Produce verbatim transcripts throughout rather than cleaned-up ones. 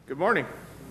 Good morning.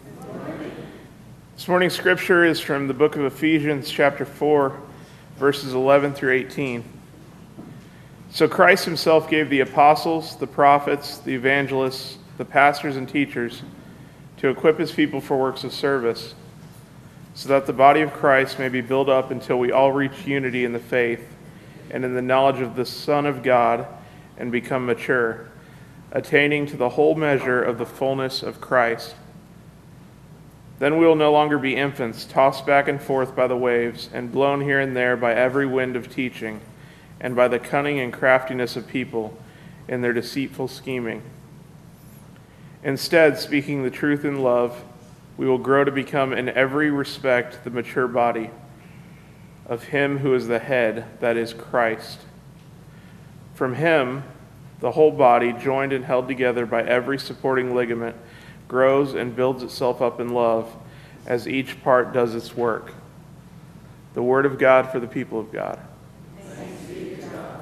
This morning's scripture is from the book of Ephesians, chapter four, verses eleven through eighteen. So Christ himself gave the apostles, the prophets, the evangelists, the pastors and teachers to equip his people for works of service, so that the body of Christ may be built up until we all reach unity in the faith and in the knowledge of the Son of God and become mature, attaining to the whole measure of the fullness of Christ. Then we will no longer be infants, tossed back and forth by the waves, and blown here and there by every wind of teaching, and by the cunning and craftiness of people in their deceitful scheming. Instead, speaking the truth in love, we will grow to become in every respect the mature body of him who is the head, that is Christ. From him, the whole body, joined and held together by every supporting ligament, grows and builds itself up in love as each part does its work. The word of God for the people of God. Thanks be to God.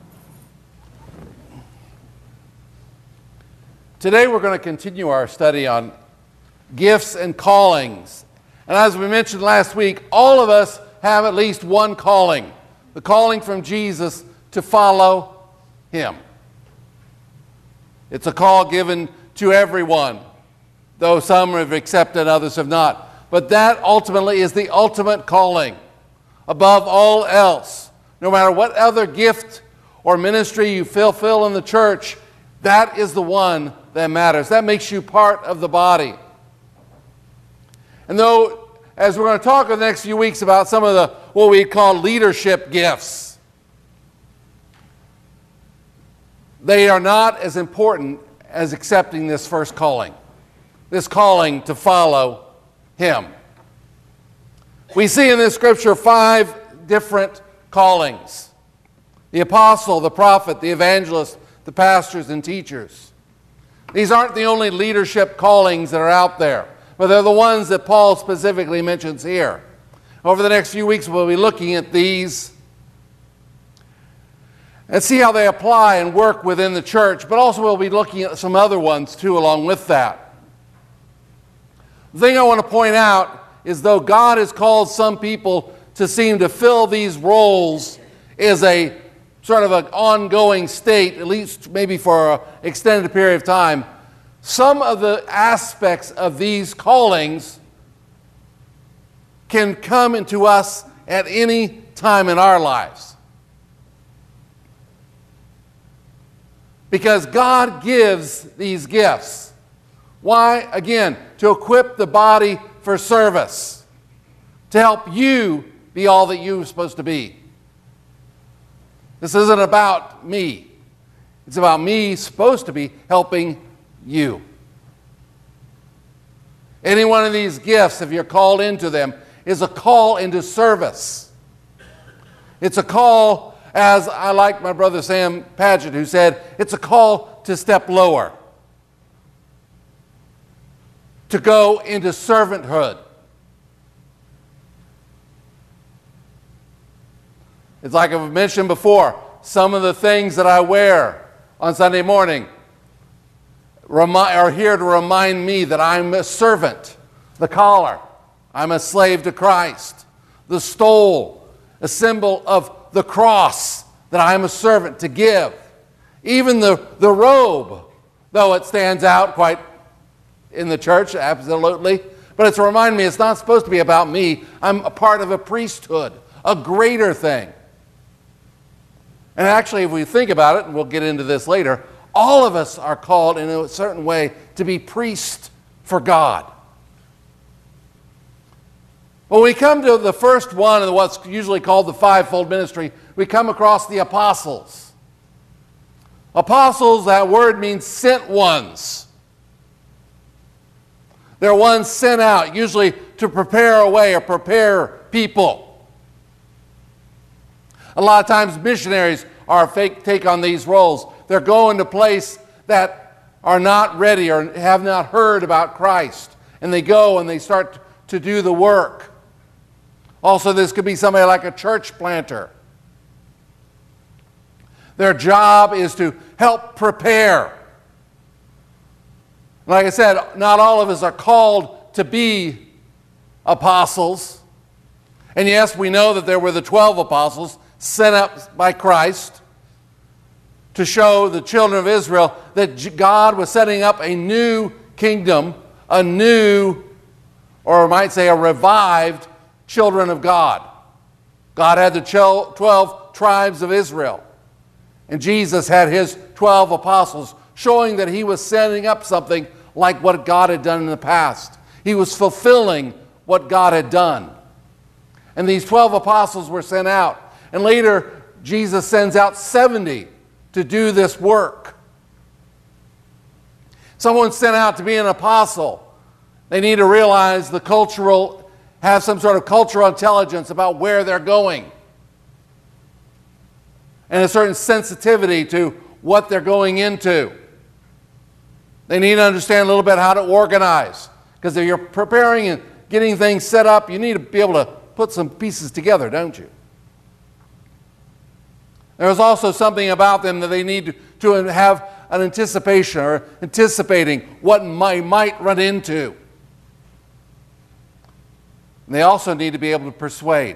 Today we're going to continue our study on gifts and callings. And as we mentioned last week, all of us have at least one calling, the calling from Jesus to follow him. It's a call given to everyone, though some have accepted, others have not. But that ultimately is the ultimate calling. Above all else, no matter what other gift or ministry you fulfill in the church, that is the one that matters. That makes you part of the body. And though, as we're going to talk in the next few weeks about some of the what we call leadership gifts, they are not as important as accepting this first calling, this calling to follow him. We see in this scripture five different callings: the apostle, the prophet, the evangelist, the pastors and teachers. These aren't the only leadership callings that are out there, but they're the ones that Paul specifically mentions here. Over the next few weeks, we'll be looking at these and see how they apply and work within the church, but also we'll be looking at some other ones too along with that. The thing I want to point out is, though God has called some people to seem to fill these roles as a sort of an ongoing state, at least maybe for an extended period of time, some of the aspects of these callings can come into us at any time in our lives. Because God gives these gifts. Why? Again, to equip the body for service, to help you be all that you're supposed to be. This isn't about me. It's about me supposed to be helping you. Any one of these gifts, if you're called into them, is a call into service. It's a call, as I like my brother Sam Paget, who said, it's a call to step lower, to go into servanthood. It's like I've mentioned before, some of the things that I wear on Sunday morning are here to remind me that I'm a servant. The collar, I'm a slave to Christ. The stole, a symbol of the cross, that I am a servant to give. Even the, the robe, though it stands out quite in the church, absolutely, but it's to remind me it's not supposed to be about me. I'm a part of a priesthood, a greater thing. And actually, if we think about it, and we'll get into this later, all of us are called in a certain way to be priests for God. When we come to the first one of what's usually called the fivefold ministry, we come across the apostles. Apostles, that word means sent ones. They're ones sent out, usually to prepare a way or prepare people. A lot of times missionaries are fake take on these roles. They're going to places that are not ready or have not heard about Christ. And they go and they start to do the work. Also, this could be somebody like a church planter. Their job is to help prepare Like I said, not all of us are called to be apostles. And yes, we know that there were the twelve apostles sent up by Christ to show the children of Israel that God was setting up a new kingdom, a new, or I might say a revived children of God. God had the twelve tribes of Israel, and Jesus had his twelve apostles, showing that he was setting up something like what God had done in the past. He was fulfilling what God had done. And these twelve apostles were sent out. And later, Jesus sends out seventy to do this work. Someone sent out to be an apostle. They need to realize the cultural, have some sort of cultural intelligence about where they're going. And a certain sensitivity to what they're going into. They need to understand a little bit how to organize. Because if you're preparing and getting things set up, you need to be able to put some pieces together, don't you? There's also something about them that they need to have an anticipation or anticipating what might, might run into. And they also need to be able to persuade.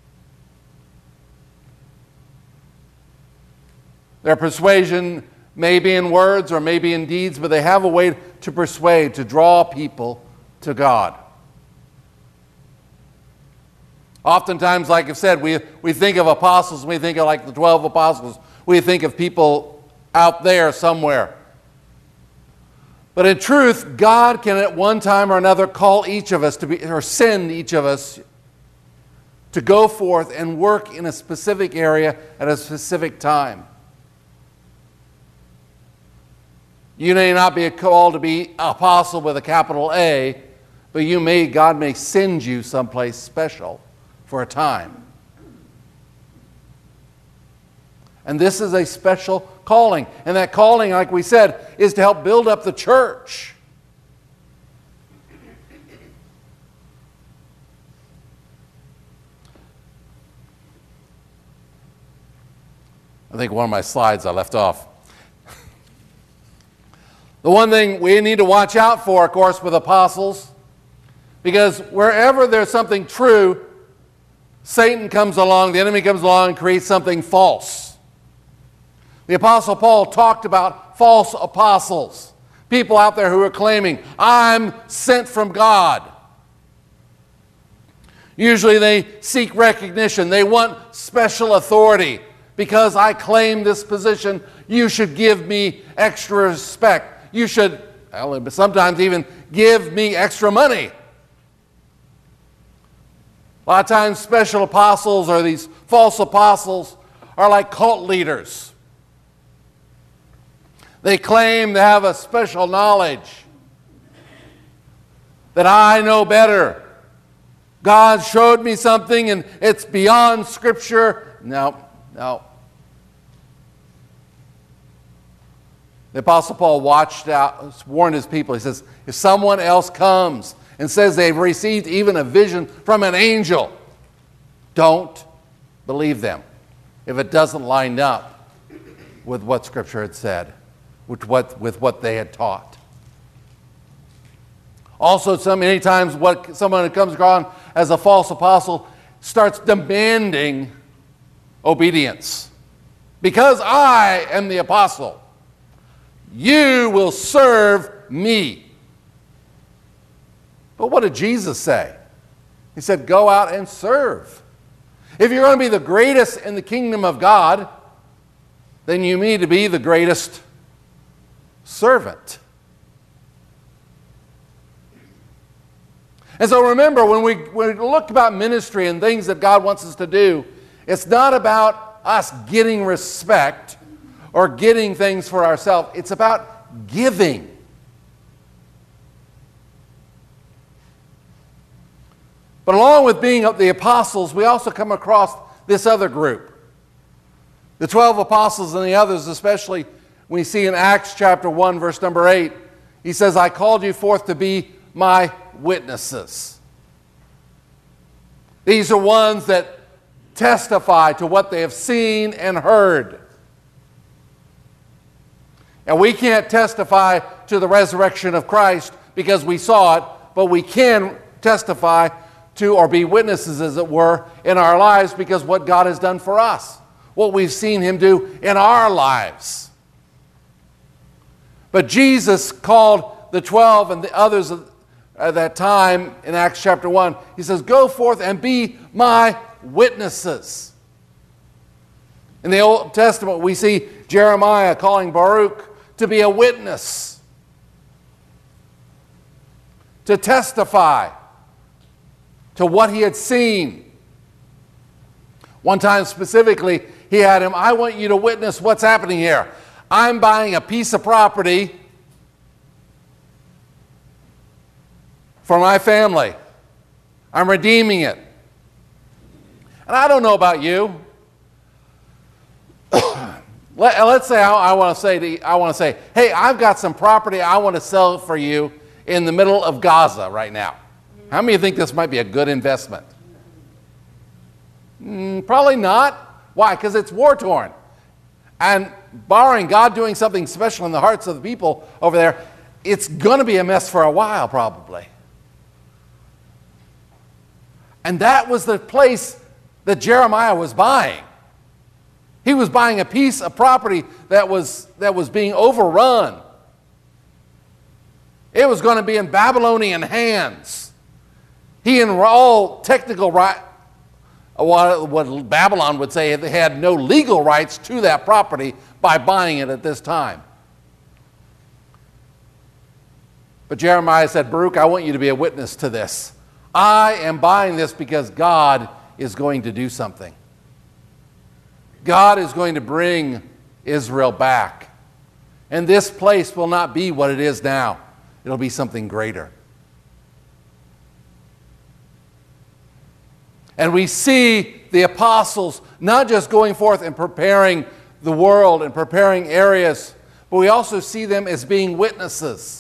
Their persuasion may be in words or may be in deeds, but they have a way to persuade, to draw people to God. Oftentimes, like I've said, we, we think of apostles, we think of like the twelve apostles. We think of people out there somewhere. But in truth, God can at one time or another call each of us to be, or send each of us to go forth and work in a specific area at a specific time. You may not be called to be apostle with a capital A, but you may, God may send you someplace special for a time. And this is a special calling. And that calling, like we said, is to help build up the church. I think one of my slides I left off. The one thing we need to watch out for, of course, with apostles, because wherever there's something true, Satan comes along, the enemy comes along and creates something false. The Apostle Paul talked about false apostles, people out there who are claiming, I'm sent from God. Usually they seek recognition. They want special authority. Because I claim this position, you should give me extra respect. You should, well, sometimes even give me extra money. A lot of times special apostles or these false apostles are like cult leaders. They claim to have a special knowledge, that I know better. God showed me something and it's beyond Scripture. No, no. The Apostle Paul watched out, warned his people. He says, if someone else comes and says they've received even a vision from an angel, don't believe them if it doesn't line up with what Scripture had said, with what, with what they had taught. Also, so many times what someone who comes around as a false apostle starts demanding obedience. Because I am the apostle, you will serve me. But what did Jesus say? He said, go out and serve. If you're going to be the greatest in the kingdom of God, then you need to be the greatest servant. And so remember, when we, when we look about ministry and things that God wants us to do, it's not about us getting respect or getting things for ourselves. It's about giving. But along with being the apostles, we also come across this other group. The twelve apostles and the others, especially we see in Acts chapter one, verse number eight, he says, I called you forth to be my witnesses. These are ones that testify to what they have seen and heard. And we can't testify to the resurrection of Christ because we saw it, but we can testify to, or be witnesses, as it were, in our lives because what God has done for us, what we've seen him do in our lives. But Jesus called the twelve and the others at that time in Acts chapter one. He says, go forth and be my witnesses. In the Old Testament, we see Jeremiah calling Baruch to be a witness, to testify to what he had seen. One time specifically, he had him, I want you to witness what's happening here. I'm buying a piece of property for my family. I'm redeeming it. And I don't know about you. Let, let's say I, I want to say to, I want to say, hey, I've got some property I want to sell for you in the middle of Gaza right now. How many of you think this might be a good investment? Mm, probably not. Why? Because it's war-torn. And barring God doing something special in the hearts of the people over there, it's going to be a mess for a while, probably. And that was the place that Jeremiah was buying. He was buying a piece of property that was, that was being overrun. It was going to be in Babylonian hands. He, in all technical right, what, what Babylon would say, they had no legal rights to that property by buying it at this time. But Jeremiah said, Baruch, I want you to be a witness to this. I am buying this because God is going to do something. God is going to bring Israel back. And this place will not be what it is now. It'll be something greater. And we see the apostles not just going forth and preparing the world and preparing areas, but we also see them as being witnesses.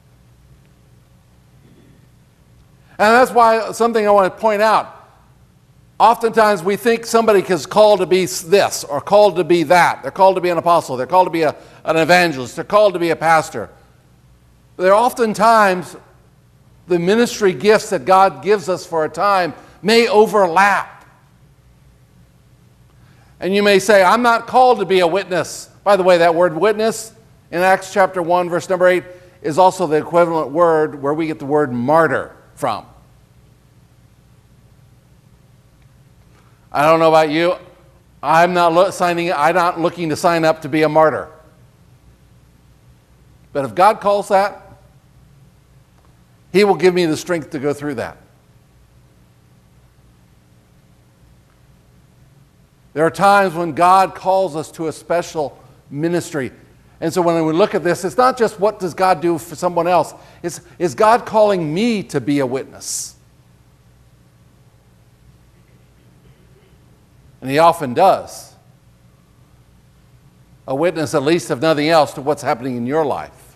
And that's why something I want to point out. Oftentimes we think somebody is called to be this or called to be that. They're called to be an apostle. They're called to be a, an evangelist. They're called to be a pastor. They're oftentimes the ministry gifts that God gives us for a time may overlap. And you may say, I'm not called to be a witness. By the way, that word witness in Acts chapter one, verse number eight, is also the equivalent word where we get the word martyr from. I don't know about you. I'm not lo- signing. I'm not looking to sign up to be a martyr. But if God calls that, he will give me the strength to go through that. There are times when God calls us to a special ministry. And so when we look at this, it's not just what does God do for someone else. It's, is God calling me to be a witness? And he often does. A witness, at least if nothing else, to what's happening in your life.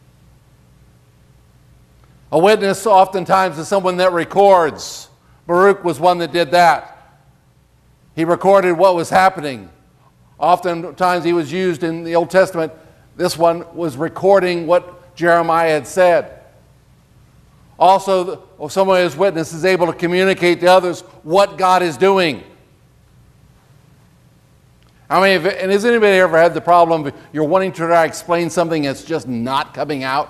A witness oftentimes is someone that records. Baruch was one that did that. He recorded what was happening. Oftentimes he was used in the Old Testament. This one was recording what Jeremiah had said. Also, someone who's witness is able to communicate to others what God is doing. I mean, if, and has anybody ever had the problem of you're wanting to try to explain something that's just not coming out?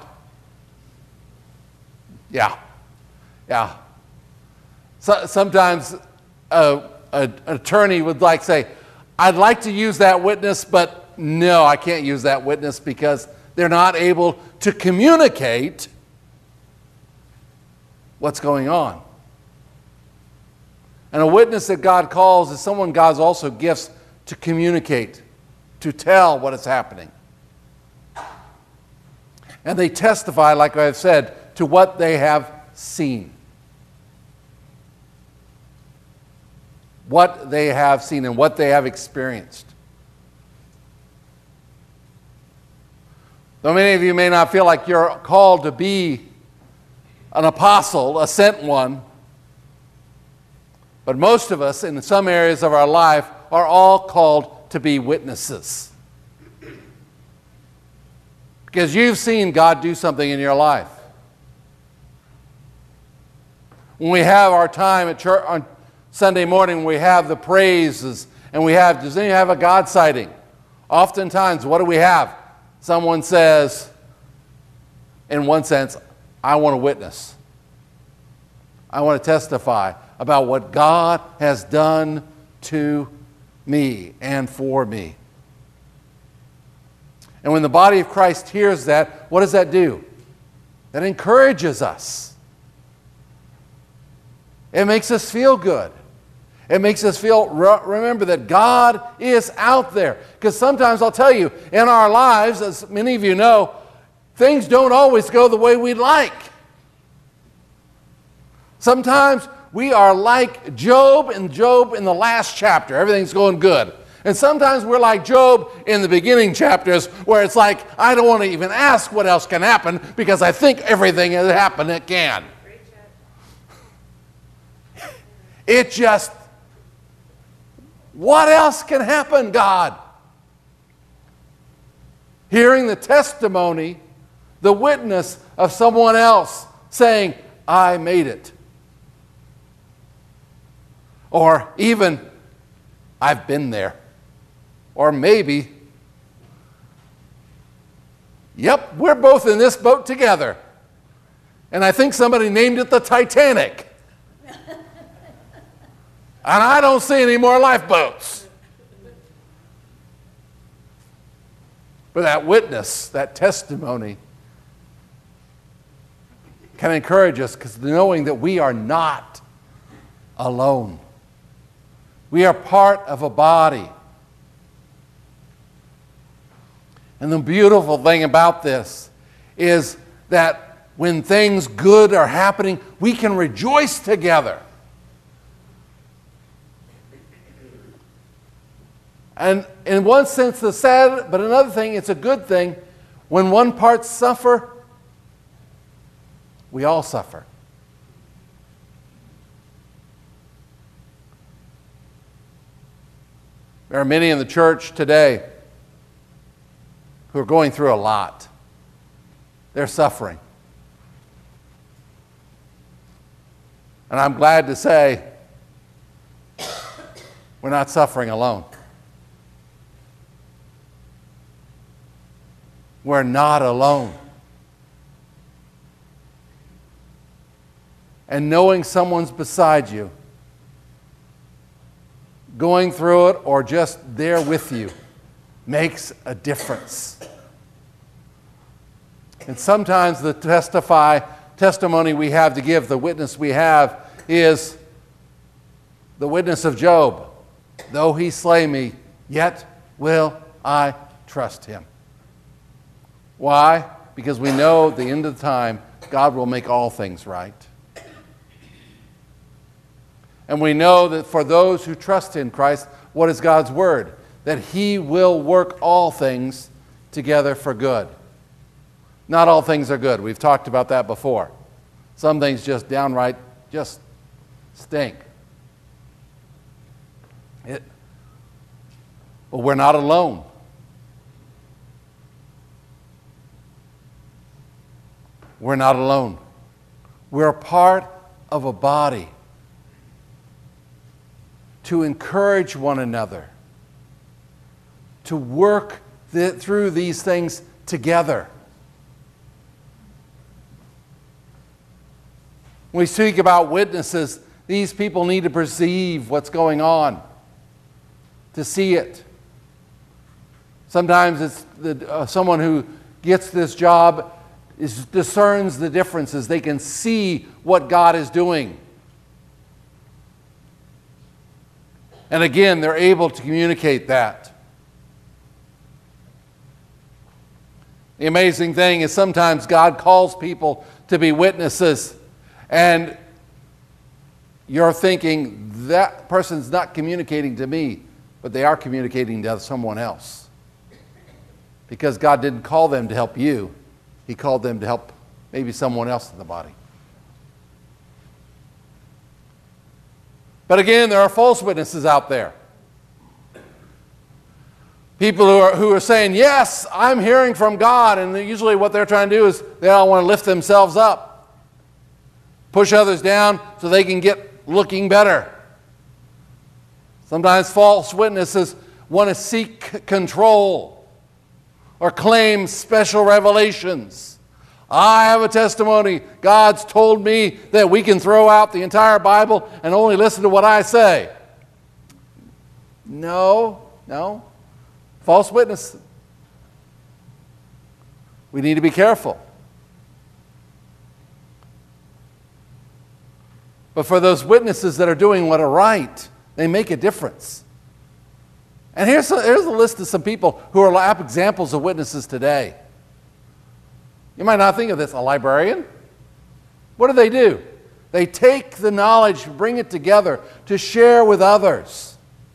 Yeah. Yeah. So, sometimes uh, a, an attorney would like say, I'd like to use that witness, but no, I can't use that witness because they're not able to communicate what's going on. And a witness that God calls is someone God also gifts to communicate, to tell what is happening. And they testify, like I've said, to what they have seen. What they have seen and what they have experienced. Though many of you may not feel like you're called to be an apostle, a sent one, but most of us in some areas of our life are all called to be witnesses. Because you've seen God do something in your life. When we have our time at church on Sunday morning, we have the praises, and we have, does anyone have a God sighting? Oftentimes, what do we have? Someone says, in one sense, I want to witness. I want to testify about what God has done to me and for me. And when the body of Christ hears that, what does that do? That encourages us. It makes us feel good. It makes us feel, remember that God is out there. Because sometimes, I'll tell you, in our lives, as many of you know, things don't always go the way we'd like. Sometimes we are like Job and Job in the last chapter. Everything's going good. And sometimes we're like Job in the beginning chapters, where it's like, I don't want to even ask what else can happen because I think everything has happened that can. It just, what else can happen, God? Hearing the testimony, the witness of someone else saying, I made it. Or even, I've been there. Or maybe, yep, we're both in this boat together. And I think somebody named it the Titanic. And I don't see any more lifeboats. But that witness, that testimony, can encourage us, because knowing that we are not alone. We are part of a body. And the beautiful thing about this is that when things good are happening, we can rejoice together. And in one sense, it's sad, but another thing, it's a good thing. When one part suffer, we all suffer. There are many in the church today who are going through a lot. They're suffering. And I'm glad to say we're not suffering alone. We're not alone. And knowing someone's beside you, going through it or just there with you, makes a difference. And sometimes the testify, testimony we have to give, the witness we have, is the witness of Job. Though he slay me, yet will I trust him. Why? Because we know at the end of the time, God will make all things right. And we know that for those who trust in Christ, what is God's word? That he will work all things together for good. Not all things are good. We've talked about that before. Some things just downright just stink. It, but we're not alone. We're not alone. We're a part of a body to encourage one another, to work the, through these things together. When we speak about witnesses, these people need to perceive what's going on, to see it. Sometimes it's the, uh, someone who gets this job is, discerns the differences. They can see what God is doing. And again, they're able to communicate that. The amazing thing is sometimes God calls people to be witnesses, and you're thinking, that person's not communicating to me, but they are communicating to someone else. Because God didn't call them to help you. He called them to help maybe someone else in the body. But again, there are false witnesses out there People who are, who are saying, yes, I'm hearing from God, and usually what they're trying to do is they all want to lift themselves up, push others down so they can get looking better. Sometimes false witnesses want to seek c- control or claim special revelations. I have a testimony. God's told me that we can throw out the entire Bible and only listen to what I say. No, no. False witness. We need to be careful. But for those witnesses that are doing what are right, they make a difference. And here's a, here's a list of some people who are lap examples of witnesses today. You might not think of this. A librarian? What do they do? They take the knowledge, bring it together to share with others.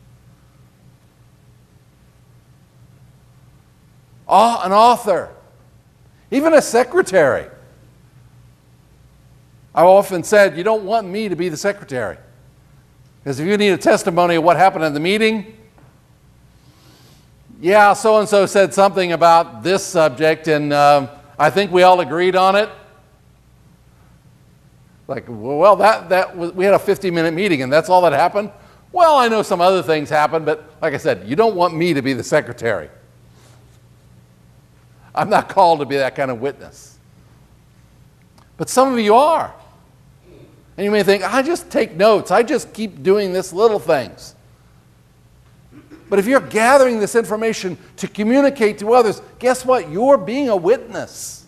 An author, even a secretary. I've often said, you don't want me to be the secretary. Because if you need a testimony of what happened in the meeting, yeah, so-and-so said something about this subject, and um, I think we all agreed on it. Like, well, that, that was, we had a fifty-minute meeting, and that's all that happened? Well, I know some other things happened, but like I said, you don't want me to be the secretary. I'm not called to be that kind of witness. But some of you are. And you may think, I just take notes. I just keep doing this little things. But if you're gathering this information to communicate to others, guess what? You're being a witness.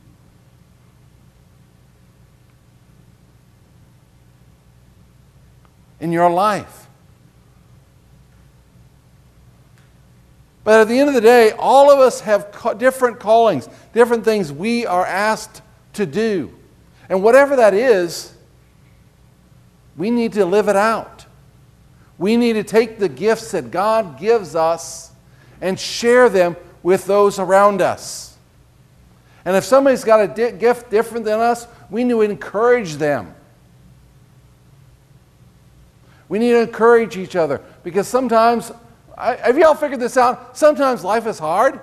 In your life. But at the end of the day, all of us have ca- different callings, different things we are asked to do. And whatever that is, we need to live it out. We need to take the gifts that God gives us and share them with those around us. And if somebody's got a di- gift different than us, we need to encourage them. We need to encourage each other because sometimes, I, have you all figured this out? Sometimes life is hard.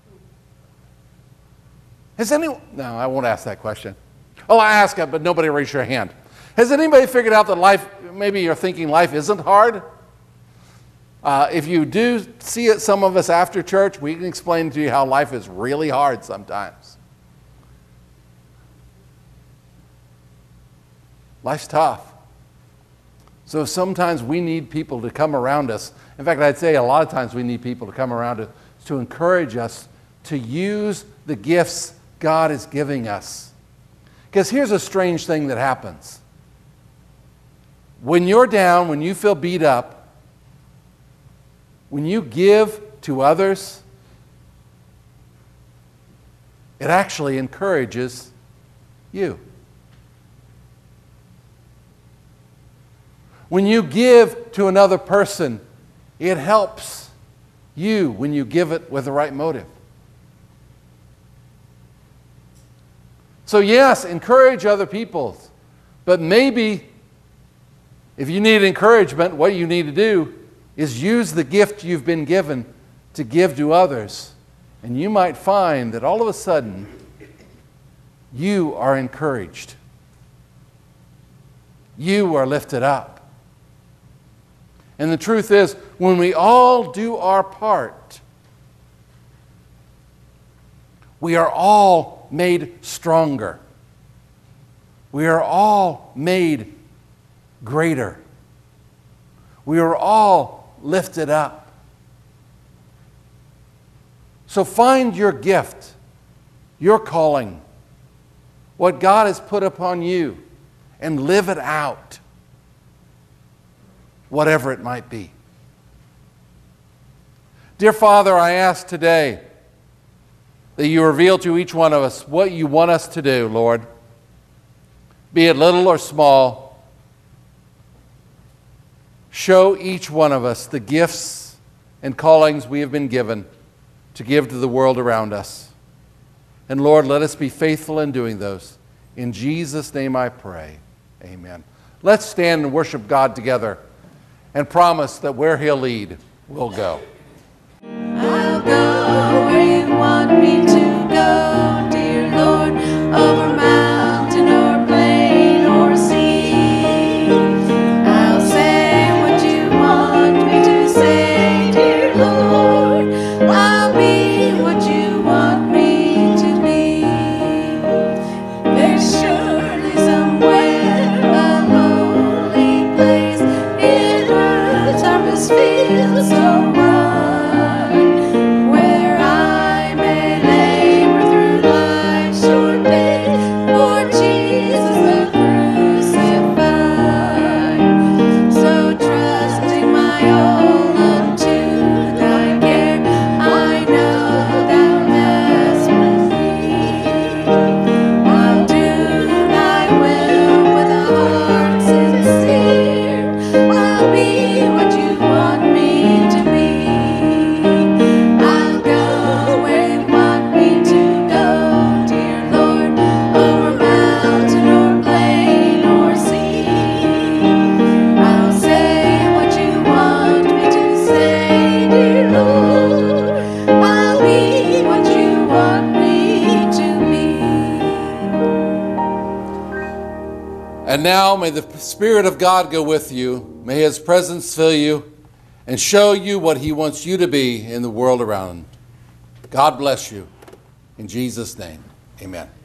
Has anyone, no, I won't ask that question. Oh, I ask it, but nobody raised your hand. Has anybody figured out that life, maybe you're thinking life isn't hard? Uh, if you do see it, some of us after church, we can explain to you how life is really hard sometimes. Life's tough. So sometimes we need people to come around us. In fact, I'd say a lot of times we need people to come around us to encourage us to use the gifts God is giving us. Because here's a strange thing that happens. When you're down, when you feel beat up, when you give to others, it actually encourages you. When you give to another person, it helps you when you give it with the right motive. So yes, encourage other people, but maybe if you need encouragement, what you need to do is use the gift you've been given to give to others. And you might find that all of a sudden, you are encouraged. You are lifted up. And the truth is, when we all do our part, we are all made stronger. We are all made greater. We are all lifted up. So find your gift, your calling, what God has put upon you, and live it out, whatever it might be. Dear Father, I ask today that you reveal to each one of us what you want us to do, Lord, be it little or small. Show each one of us the gifts and callings we have been given to give to the world around us. And Lord, let us be faithful in doing those. In Jesus' name I pray. Amen. Let's stand and worship God together and promise that where He'll lead, we'll go. I'll go where you want me to go, dear Lord, over mountain or plain or sea. I'll say what you want me to say, dear Lord. I'll be what you want me to be. There's surely somewhere a lonely place in earth's harvest field so wide, where I may labor through life's short days for Jesus the crucified. So trusting my all unto thy care, I know thou hast with me. I'll do thy will with a heart sincere. I'll be what you want me to be. I'll go where you want me to go, dear Lord, over mountain or plain or sea. I'll say what you want me to say, dear Lord. I'll be what you want me to be. And now may the Spirit of God go with you. May his presence fill you and show you what he wants you to be in the world around. God bless you. In Jesus' name, amen.